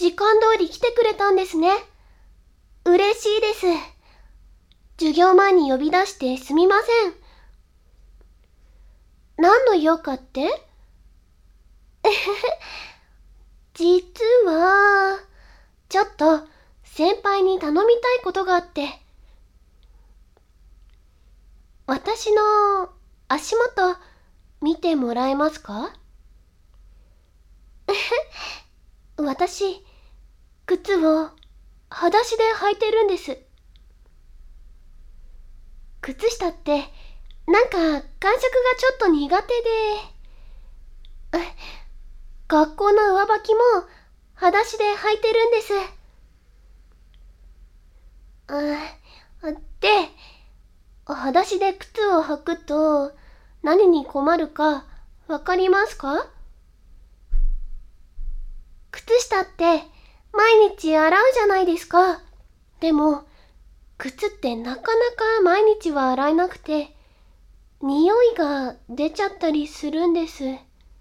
時間通り来てくれたんですね。嬉しいです。授業前に呼び出してすみません。何の用かって実は、ちょっと先輩に頼みたいことがあって。私の足元見てもらえますか？私、靴を裸足で履いてるんです。靴下ってなんか感触がちょっと苦手で、学校の上履きも裸足で履いてるんです。で、裸足で靴を履くと何に困るかわかりますか？靴下って毎日洗うじゃないですか。でも、靴ってなかなか毎日は洗えなくて、匂いが出ちゃったりするんです。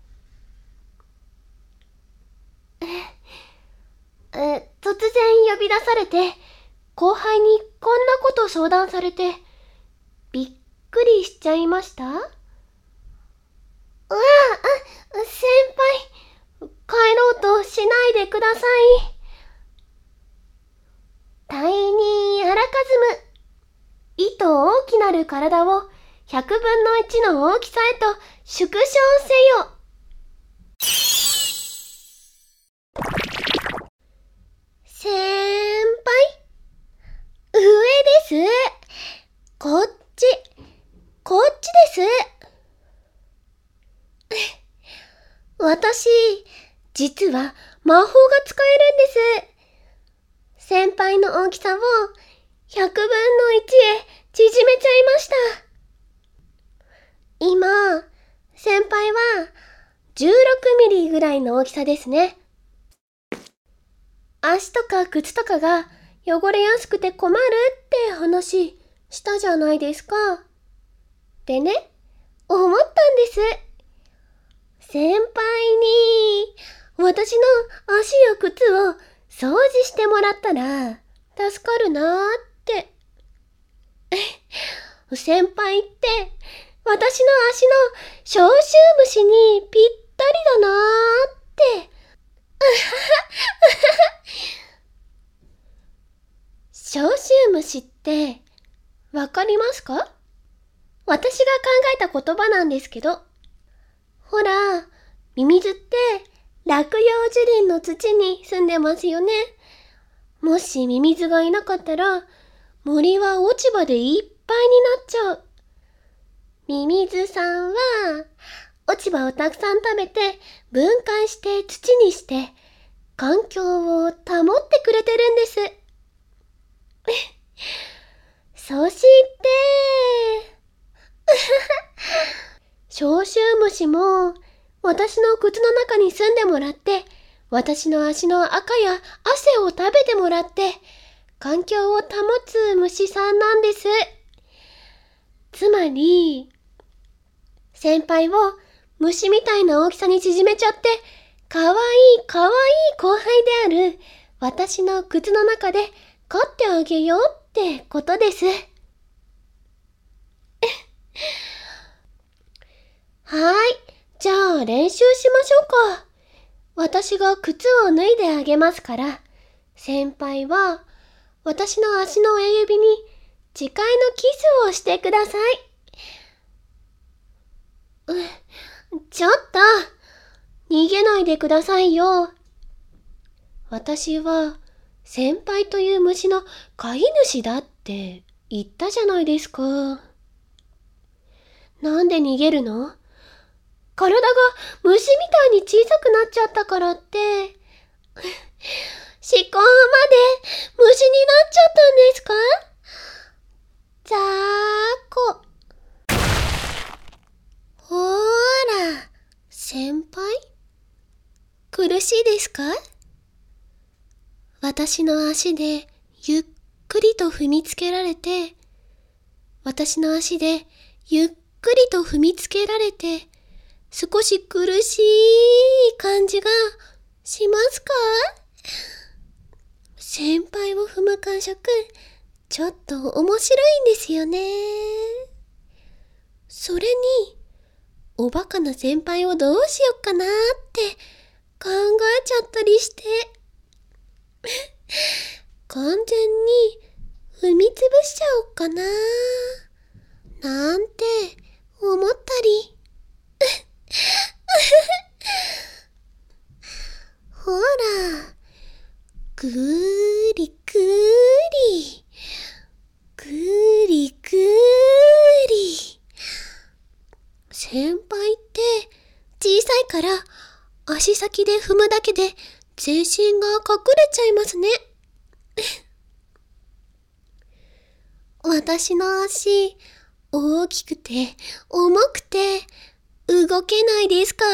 突然呼び出されて、後輩にこんなこと相談されて、びっくりしちゃいました。先輩、帰ろうとしないでください。隊にあらかずむ。意図大きなる体を100分の1の大きさへと縮小せよ。先輩、上です。こっちです。私、実は魔法が使えるんです。先輩の大きさを100分の1へ縮めちゃいました。今、先輩は16ミリぐらいの大きさですね。足とか靴とかが汚れやすくて困るって話したじゃないですか。でね、思ったんです。先輩に私の足や靴を掃除してもらったら助かるなーって。先輩って私の足の消臭虫にぴったりだなーって。消臭虫ってわかりますか？私が考えた言葉なんですけど。ほら、ミミズって落葉樹林の土に住んでますよね。もしミミズがいなかったら森は落ち葉でいっぱいになっちゃう。ミミズさんは落ち葉をたくさん食べて分解して土にして環境を保ってくれてるんです。そして消臭虫も私の靴の中に住んでもらって、私の足の赤や汗を食べてもらって環境を保つ虫さんなんです。つまり先輩を虫みたいな大きさに縮めちゃって、かわいい後輩である私の靴の中で飼ってあげようってことです。はい、じゃあ練習しましょうか。私が靴を脱いであげますから、先輩は私の足の親指に誓いのキスをしてください。ちょっと、逃げないでくださいよ。私は先輩という虫の飼い主だって言ったじゃないですか。なんで逃げるの？体が虫みたいに小さくなっちゃったからって、思考まで虫になっちゃったんですか？ざーこ。ほーら、先輩？苦しいですか？私の足でゆっくりと踏みつけられて、私の足でゆっくりと踏みつけられて、少し苦しい感じがしますか？ 先輩を踏む感触、ちょっと面白いんですよね。それに、おバカな先輩をどうしよっかなって考えちゃったりして、完全に踏みつぶしちゃおっかななんて思ったり。ほら、ぐーりぐーり、ぐーりぐーり。先輩って小さいから足先で踏むだけで全身が隠れちゃいますね。私の足、大きくて重くて動けないですか？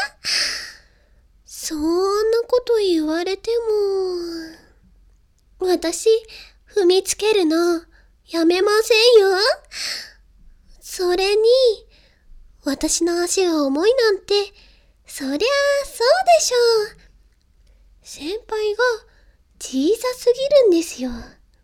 そんなこと言われても、私、踏みつけるのやめませんよ。それに、私の足が重いなんて、そりゃあそうでしょう。先輩が小さすぎるんですよ。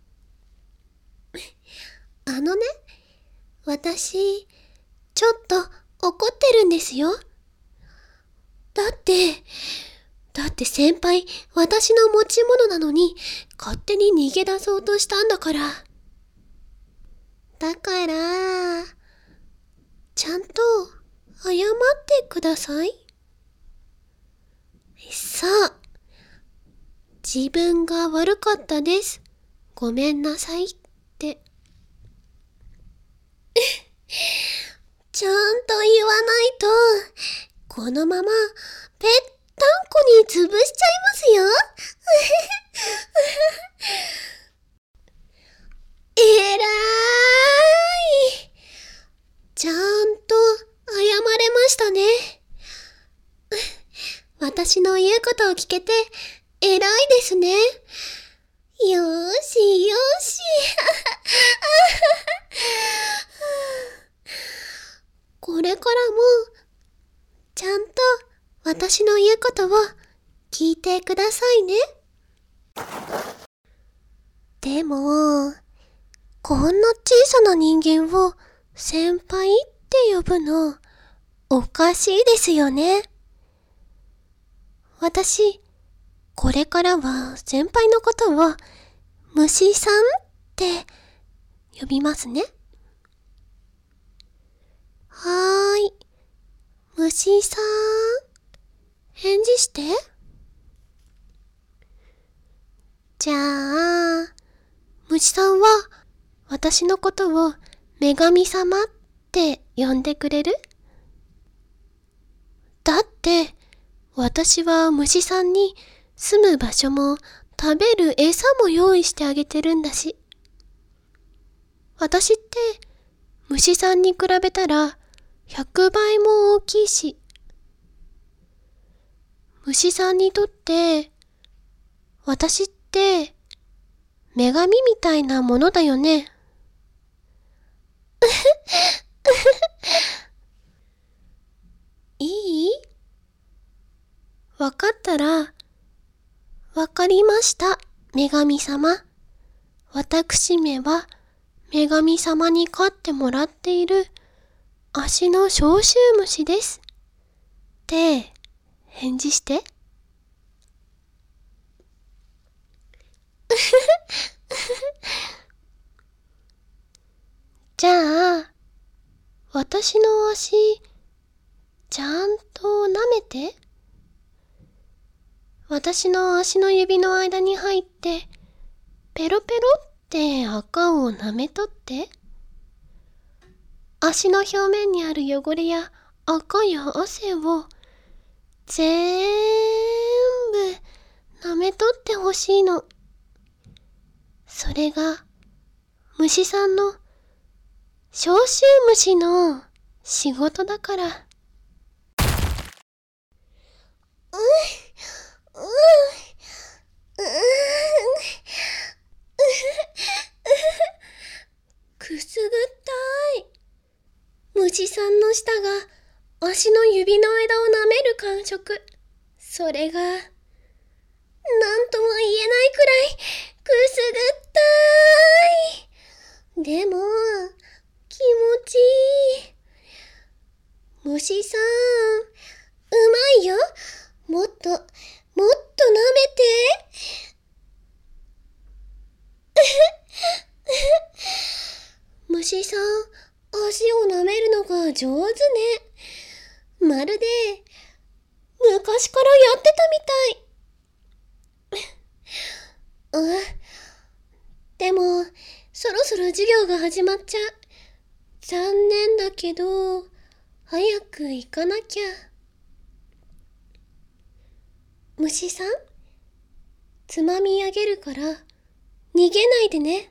私、ちょっと怒ってるんですよ。だって先輩、私の持ち物なのに、勝手に逃げ出そうとしたんだから。だから、ちゃんと謝ってください。そう。自分が悪かったです。ごめんなさいって。ちゃんと言わないと、このままぺったんこに潰しちゃいますよ。えらい。ちゃんと謝れましたね。私の言うことを聞けて偉いですね。よーしよし。これからもちゃんと私の言うことを聞いてくださいね。でも、こんな小さな人間を先輩って呼ぶのおかしいですよね。私、これからは先輩のことを虫さんって呼びますね。はーい。虫さん、返事して。じゃあ、虫さんは私のことを女神様って呼んでくれる？だって、私は虫さんに住む場所も食べる餌も用意してあげてるんだし。私って虫さんに比べたら100倍も大きいし。虫さんにとって私って女神みたいなものだよね。いい？わかったら、わかりました、女神様。私めは女神様に飼ってもらっている足の消臭虫です。って返事して。じゃあ、私の足、ちゃんと舐めて。私の足の指の間に入って、ペロペロって赤を舐めとって。足の表面にある汚れや赤や汗を全部舐めとってほしいの。それが虫さんの消臭虫の仕事だから。くすぐったい。虫さんの舌が足の指の間を舐める感触。それがなんとも言えないくらいくすぐったい。でも、気持ちいい。虫さん、うまいよ。もっと、もっと舐めて。虫さん、足を舐めるのが上手ね。まるで、昔からやってたみたい。でも、そろそろ授業が始まっちゃう。残念だけど、早く行かなきゃ。虫さん、つまみ上げるから、逃げないでね。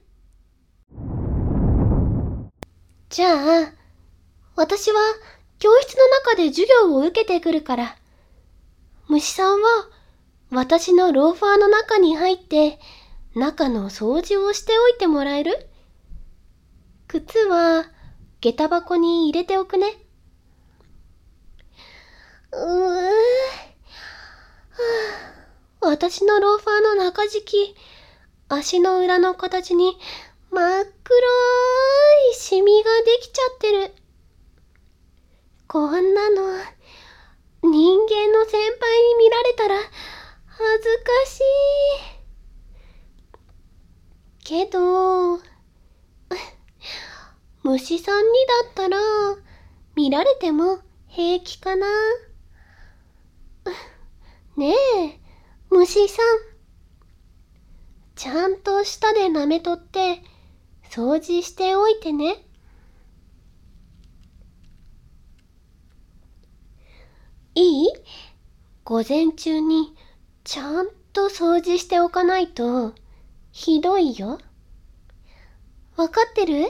じゃあ、私は教室の中で授業を受けてくるから、虫さんは私のローファーの中に入って中の掃除をしておいてもらえる？靴は下駄箱に入れておくね。私のローファーの中敷き、足の裏の形に真っ黒いシミができちゃってる。こんなの、人間の先輩に見られたら恥ずかしい。けど、虫さんにだったら見られても平気かな。ねえ、虫さん。ちゃんと舌で舐めとって掃除しておいてね。いい？午前中にちゃんと掃除しておかないとひどいよ。わかってる？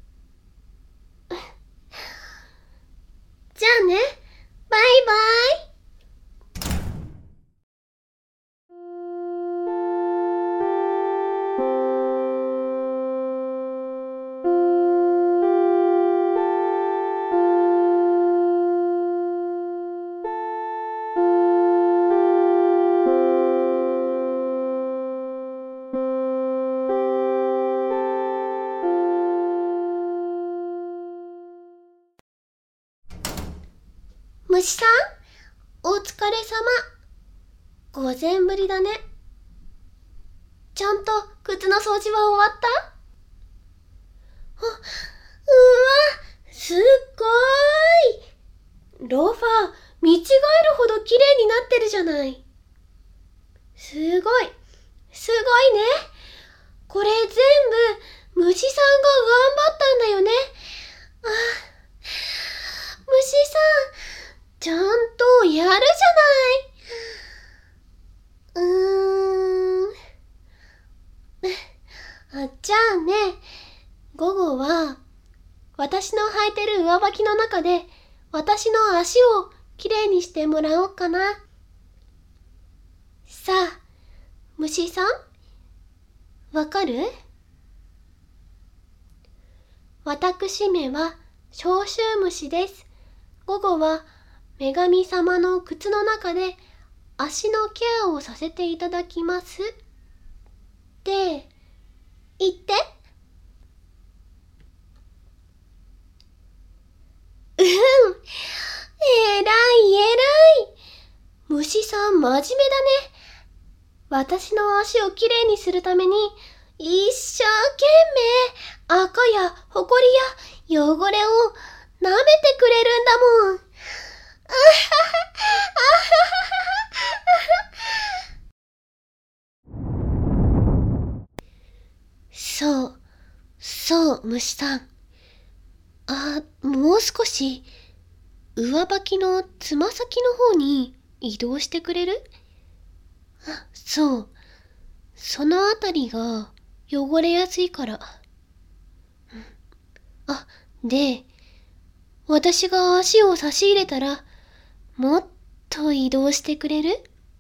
じゃあね、バイバイ。虫さん、お疲れ様。午前ぶりだね。ちゃんと靴の掃除は終わった？すっごーい。ローファー、見違えるほど綺麗になってるじゃない。すごい、すごいね。これ全部、虫さんが頑張ったんだよね。虫さん、ちゃんとやるじゃない。じゃあね、午後は、私の履いてる上履きの中で、私の足をきれいにしてもらおうかな。さあ、虫さん、わかる？私めは消臭虫です。午後は女神様の靴の中で足のケアをさせていただきます。って言って。えらいえらい。虫さん真面目だね。私の足をきれいにするために一生懸命赤やほこりや汚れを舐めてくれるんだもん。そう、そう、虫さん。もう少し上履きのつま先の方に移動してくれる？そう。そのあたりが汚れやすいから。で、私が足を差し入れたら、もっと移動してくれる？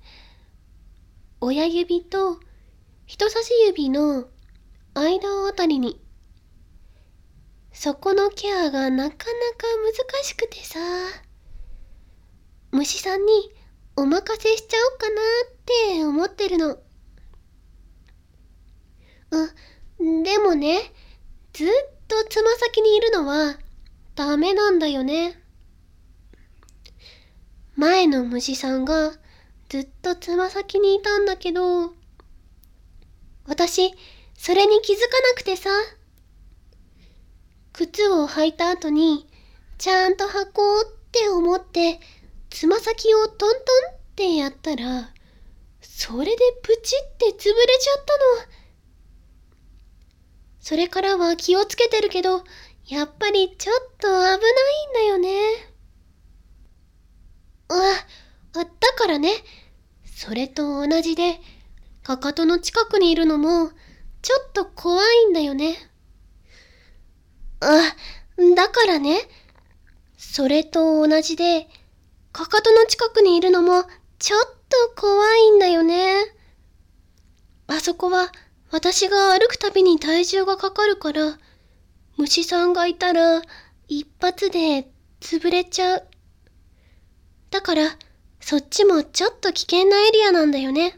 親指と人差し指の間あたりに。そこのケアがなかなか難しくてさ。虫さんにお任せしちゃおうかなって。 って思ってるの。でもね、ずっとつま先にいるのはダメなんだよね。前の虫さんがずっとつま先にいたんだけど、私、それに気づかなくてさ。靴を履いた後に、ちゃんと履こうって思って、つま先をトントンってやったら、それでプチって潰れちゃったの。それからは気をつけてるけど、やっぱりちょっと危ないんだよね。だからね、それと同じで、かかとの近くにいるのも、ちょっと怖いんだよね。だからね、それと同じで、かかとの近くにいるのも、ちょっと怖いんだよね。あそこは、私が歩くたびに体重がかかるから、虫さんがいたら、一発で潰れちゃう。だから、そっちもちょっと危険なエリアなんだよね。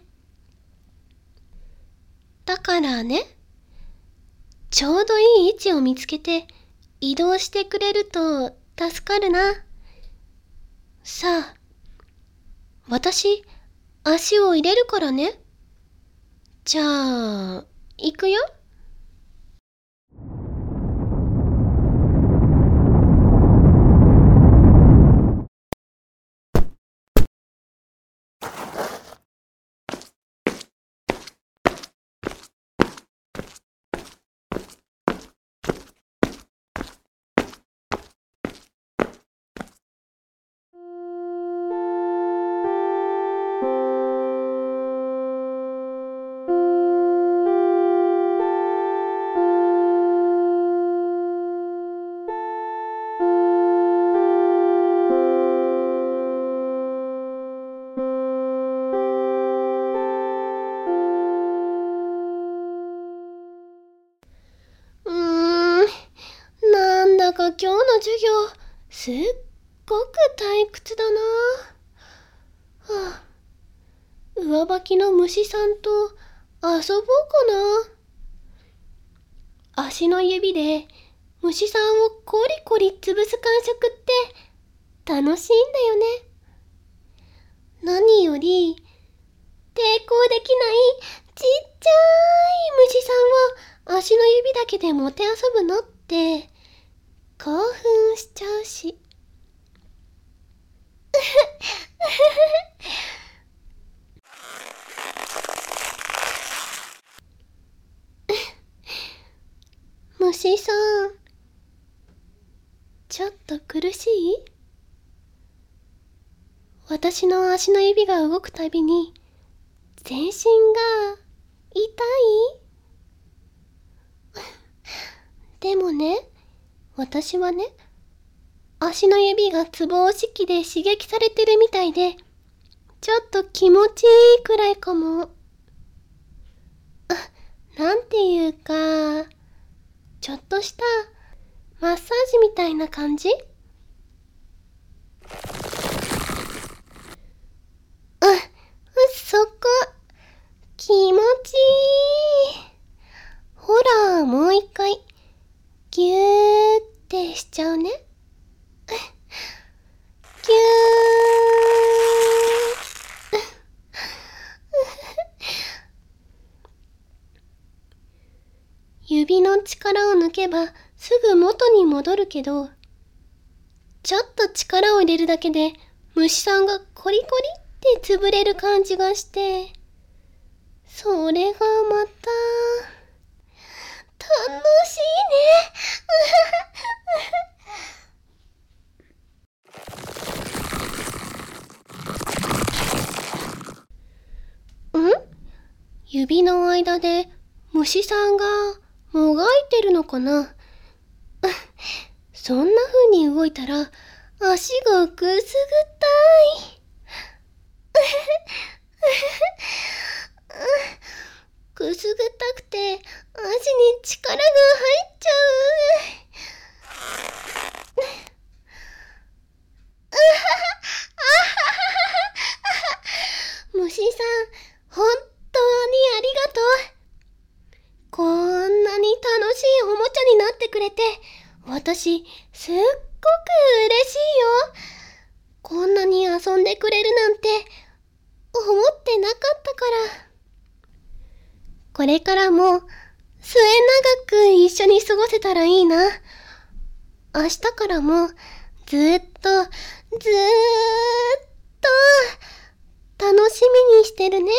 だからね、ちょうどいい位置を見つけて移動してくれると助かるな。さあ、私、足を入れるからね。じゃあ、行くよ。なんだか今日の授業、すっごく退屈だな。上履きの虫さんと遊ぼうかな。足の指で虫さんをコリコリ潰す感触って楽しいんだよね。何より抵抗できないちっちゃい虫さんを足の指だけでもてあそぶのって興奮しちゃうし。虫さん、ちょっと苦しい？私の足の指が動くたびに全身が痛い？でもね、私はね、足の指がツボ押し器で刺激されてるみたいで、ちょっと気持ちいいくらいかも。なんていうか、ちょっとしたマッサージみたいな感じ？そこ、気持ちいい。ほら、もう一回、ぎゅーってしちゃうね。ぎゅー。指の力を抜けばすぐ元に戻るけど、ちょっと力を入れるだけで虫さんがコリコリって潰れる感じがして、それがまた楽しいね。指の間で虫さんがもがいてるのかな。そんな風に動いたら足がくすぐったい。くすぐったくて足に力が入っちゃう。虫さん、 私、すっごく嬉しいよ。こんなに遊んでくれるなんて、思ってなかったから。これからも、末永く一緒に過ごせたらいいな。明日からも、ずーっと楽しみにしてるね。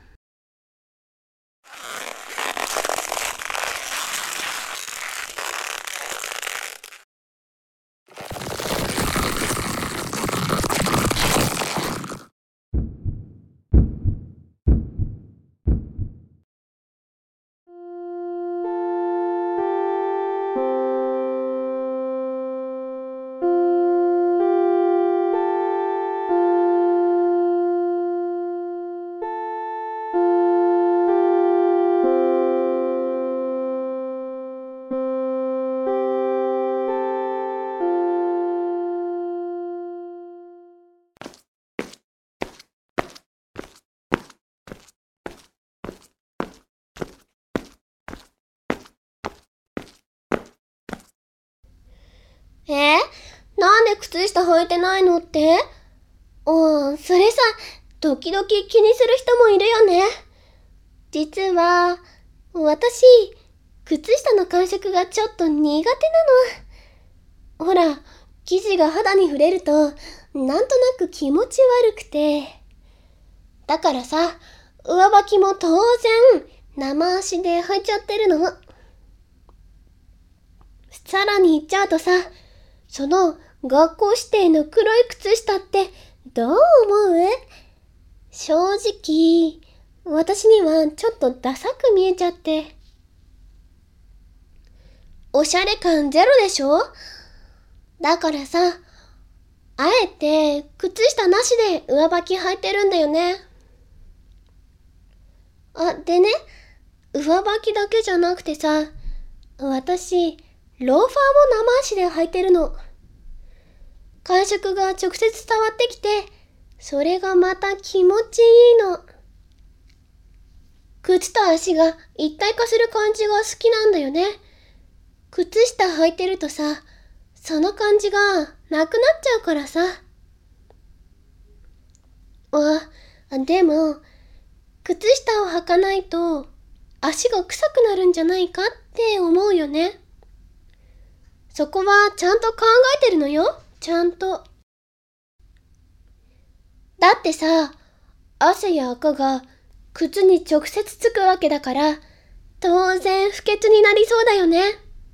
なんで靴下履いてないのって？それさ、時々気にする人もいるよね。実は、私、靴下の感触がちょっと苦手なの。ほら、生地が肌に触れると、なんとなく気持ち悪くて。だからさ、上履きも当然、生足で履いちゃってるの。さらに言っちゃうとさ、その学校指定の黒い靴下ってどう思う？正直、私にはちょっとダサく見えちゃって。おしゃれ感ゼロでしょ？だからさ、あえて靴下なしで上履き履いてるんだよね。でね、上履きだけじゃなくてさ、私、ローファーも生足で履いてるの。感触が直接伝わってきて、それがまた気持ちいいの。靴と足が一体化する感じが好きなんだよね。靴下履いてるとさ、その感じがなくなっちゃうからさ。でも、靴下を履かないと足が臭くなるんじゃないかって思うよね。そこはちゃんと考えてるのよ。ちゃんと。だってさ、汗や垢が靴に直接つくわけだから、当然不潔になりそうだよね。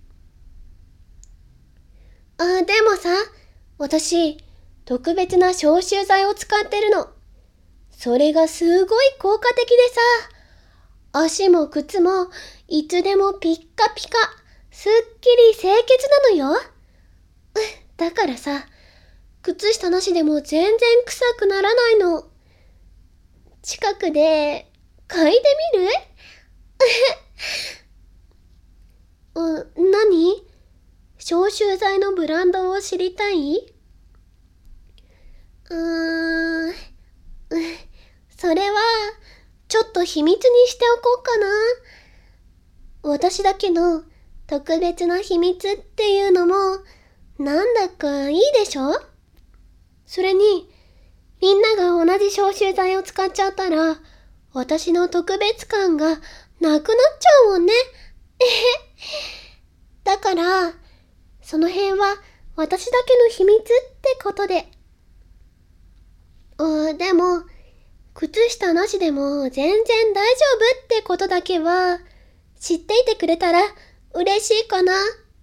でもさ、私、特別な消臭剤を使ってるの。それがすごい効果的でさ、足も靴もいつでもピッカピカ、すっきり清潔なのよ。だからさ、靴下なしでも全然臭くならないの。近くで嗅いでみる？何？消臭剤のブランドを知りたい？それはちょっと秘密にしておこうかな。私だけの特別な秘密っていうのもなんだかいいでしょ？それにみんなが同じ消臭剤を使っちゃったら私の特別感がなくなっちゃうもんね。だからその辺は私だけの秘密ってことで。でも靴下なしでも全然大丈夫ってことだけは知っていてくれたら嬉しいかな。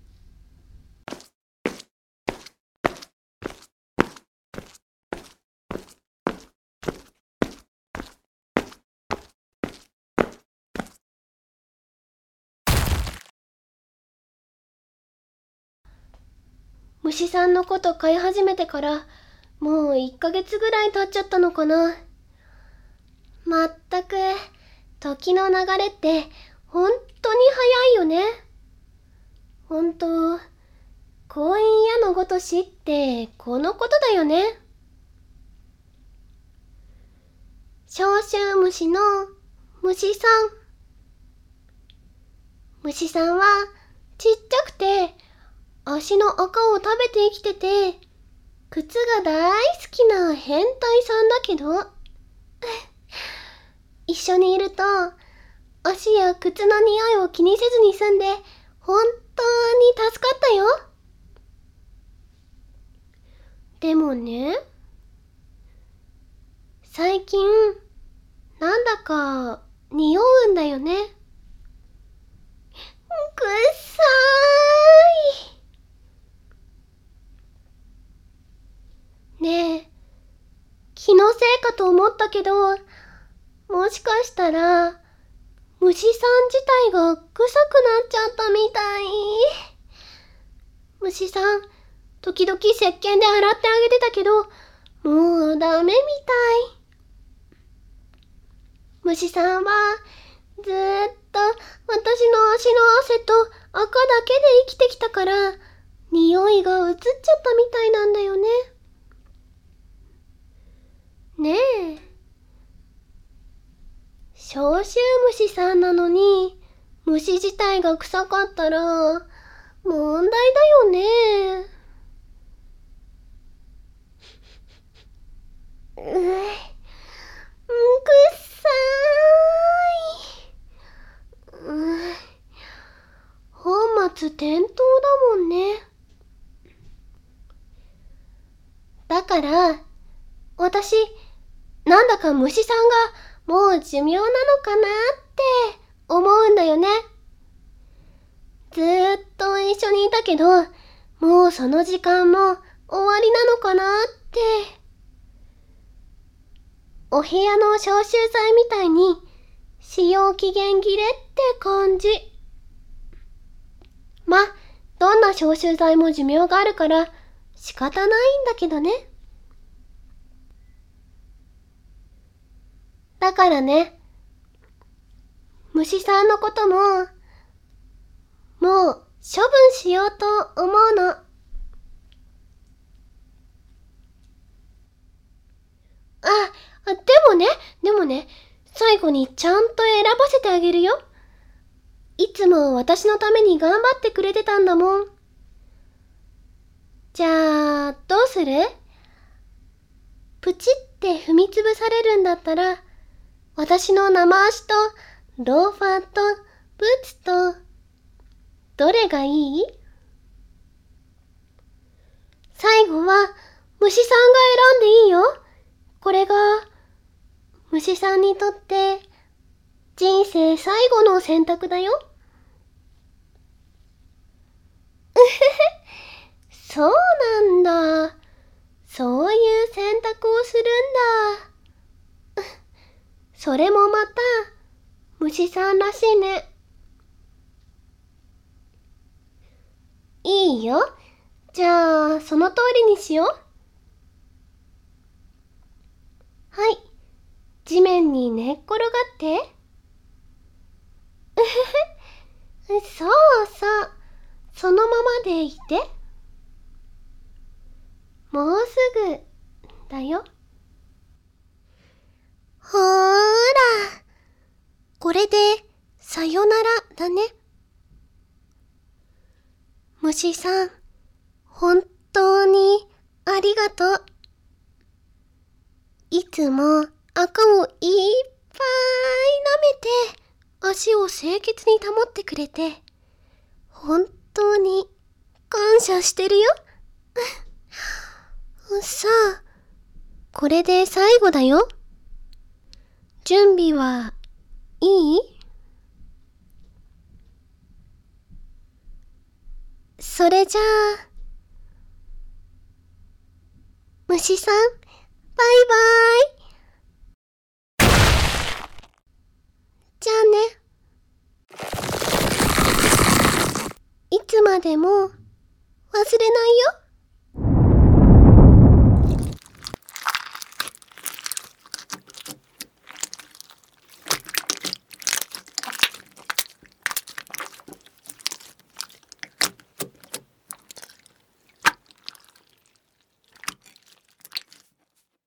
虫さんのこと飼い始めてからもう1ヶ月ぐらい経っちゃったのかな。まったく時の流れって本当に早いよね。本当、婚姻矢のごとしってこのことだよね。消臭虫の虫さん。虫さんはちっちゃくて足の赤を食べて生きてて、靴が大好きな変態さんだけど、一緒にいると、足や靴の匂いを気にせずに済んで、本当に助かったよ。でもね、最近、なんだか匂うんだよね。くっさーい。ねえ、気のせいかと思ったけど、もしかしたら、虫さん自体が臭くなっちゃったみたい。虫さん、時々石鹸で洗ってあげてたけど、もうダメみたい。虫さんは、ずーっと私の足の汗と赤だけで生きてきたから、匂いが移っちゃったみたいなんだよね。ねえ。消臭虫さんなのに、虫自体が臭かったら、問題だよね。くっさーい。本末転倒だもんね。だから、私、なんだか虫さんがもう寿命なのかなって思うんだよね。ずーっと一緒にいたけど、もうその時間も終わりなのかなって。お部屋の消臭剤みたいに使用期限切れって感じ。ま、どんな消臭剤も寿命があるから仕方ないんだけどね。だからね、虫さんのことも、もう処分しようと思うの。でもね、最後にちゃんと選ばせてあげるよ。いつも私のために頑張ってくれてたんだもん。じゃあ、どうする？プチって踏みつぶされるんだったら、私の生足とローファーとブーツと、どれがいい？最後は虫さんが選んでいいよ。これが虫さんにとって人生最後の選択だよ。そうなんだ。そういう選択をするんだ。それもまた虫さんらしいね。いいよ。じゃあその通りにしよう。はい。地面に寝っ転がって。そうそう。そのままでいて。もうすぐだよ。ほーら。これでさよならだね。虫さん、本当にありがとう。いつも赤をいっぱい舐めて足を清潔に保ってくれて、本当に感謝してるよ。さあ、これで最後だよ。準備はいい？それじゃあ、虫さん、バイバイ。じゃあね。いつまでも忘れないよ。